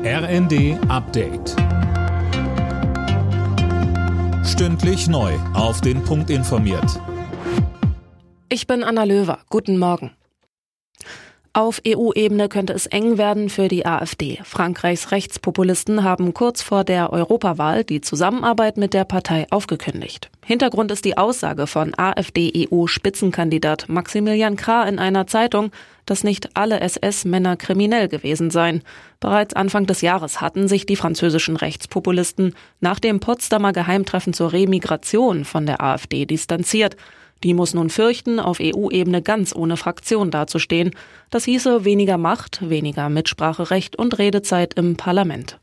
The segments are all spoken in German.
RND Update. Stündlich neu auf den Punkt informiert. Ich bin Anna Löwer. Guten Morgen. Auf EU-Ebene könnte es eng werden für die AfD. Frankreichs Rechtspopulisten haben kurz vor der Europawahl die Zusammenarbeit mit der Partei aufgekündigt. Hintergrund ist die Aussage von AfD-EU-Spitzenkandidat Maximilian Krah in einer Zeitung, dass nicht alle SS-Männer kriminell gewesen seien. Bereits Anfang des Jahres hatten sich die französischen Rechtspopulisten nach dem Potsdamer Geheimtreffen zur Remigration von der AfD distanziert. Die muss nun fürchten, auf EU-Ebene ganz ohne Fraktion dazustehen. Das hieße weniger Macht, weniger Mitspracherecht und Redezeit im Parlament.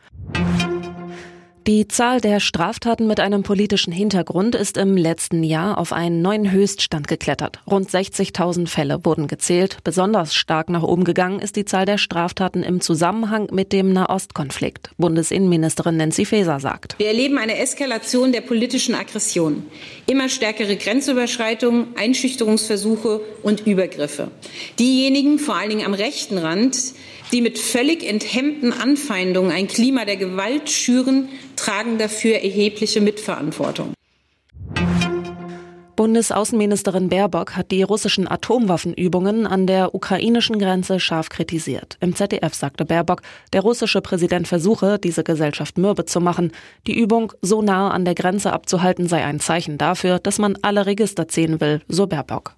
Die Zahl der Straftaten mit einem politischen Hintergrund ist im letzten Jahr auf einen neuen Höchststand geklettert. Rund 60.000 Fälle wurden gezählt. Besonders stark nach oben gegangen ist die Zahl der Straftaten im Zusammenhang mit dem Nahostkonflikt. Bundesinnenministerin Nancy Faeser sagt: Wir erleben eine Eskalation der politischen Aggression. Immer stärkere Grenzüberschreitungen, Einschüchterungsversuche und Übergriffe. Diejenigen, vor allen Dingen am rechten Rand, die mit völlig enthemmten Anfeindungen ein Klima der Gewalt schüren, tragen dafür erhebliche Mitverantwortung. Bundesaußenministerin Baerbock hat die russischen Atomwaffenübungen an der ukrainischen Grenze scharf kritisiert. Im ZDF sagte Baerbock, der russische Präsident versuche, diese Gesellschaft mürbe zu machen. Die Übung so nahe an der Grenze abzuhalten sei ein Zeichen dafür, dass man alle Register ziehen will, so Baerbock.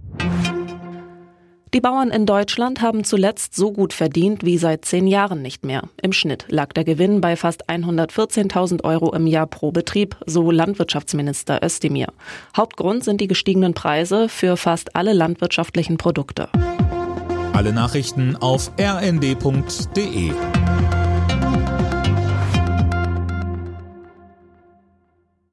Die Bauern in Deutschland haben zuletzt so gut verdient wie seit 10 Jahren nicht mehr. Im Schnitt lag der Gewinn bei fast 114.000 Euro im Jahr pro Betrieb, so Landwirtschaftsminister Özdemir. Hauptgrund sind die gestiegenen Preise für fast alle landwirtschaftlichen Produkte. Alle Nachrichten auf rnd.de.